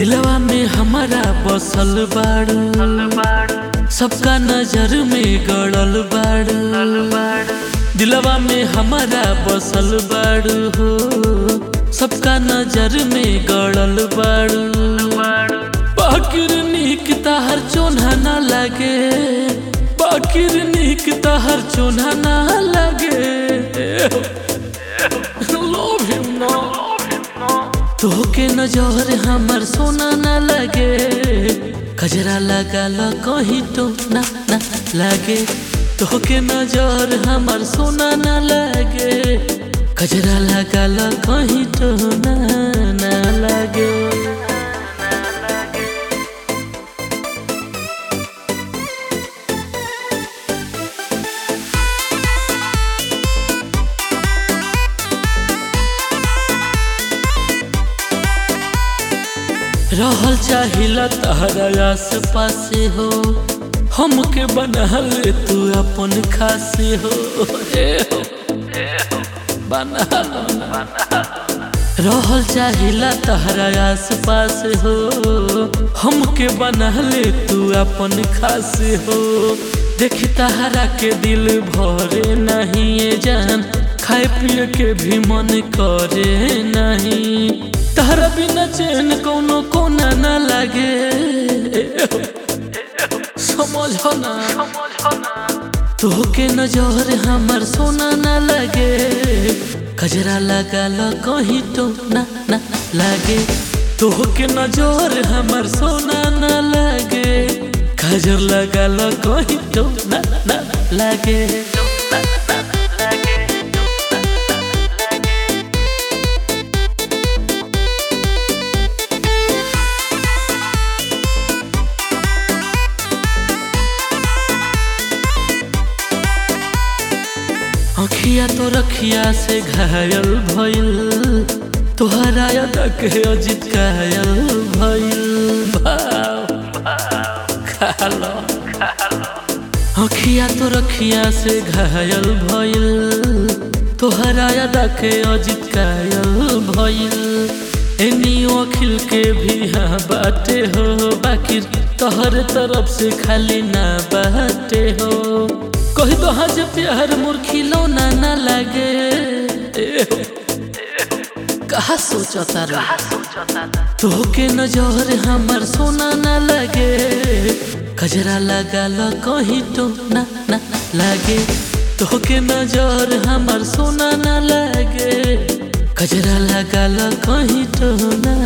दिलवा में हमारा बसल बाड़ू, सबका नजर में गड़ल बाड़ू। दिलवा में हमारा बसल बाड़ू हो, सबका नजर में गड़ल बाड़ू। बाकिर नीक तहर चोन्हा ना लगे, बाकिर नीक तहर चोन्हा ना लगे। Love him now। तोहके नजर हमर सोना ना लगे, कजरा लगाल कहीं तो ना लगे। तोहके नजर हमर सोना ना लगे, कजरा लगाल कहीं तो ना लगे। रहल चाहिला तहरा आस पासे हो, हमके बनल तू अपन खासे हो। रहल चाहिला तहरा आस पास हो, हमके बनल तू अपन खासे हो। देखी तहरा के दिल भरे नहीं ये जान, खाए पिए के भी मन करे नहीं। तहरा बिना चैन कोनो कोना ना लगे, समझो ना। तोहके नजर हमर सोना ना लगे, कजरा लगाल कहीं तो ना लगे। तोहके नजर हमर सोना ना लगे, कजर लगाल कहीं तो ना लगे। अखिया तो रखिया से घायल भइल, तोहरा याद के अजित कायल भइल। अखिया तो रखिया से घायल भइल, तोहरा याद के अजित कायल भइल। एनियो अखिल के भी हाँ बाटे हो, बाकी तोहर तरफ से खाली ना बाटे हो। कही तो हज प्यार मोर खिलौना ना लगे, कहा सोचता रे। तोहके नजर हमर सोना ना लगे, कजरा लगाल कहीं तो ना लगे। तोहके नजर हमर सोना ना लगे, कजरा लगाल कहीं तो ना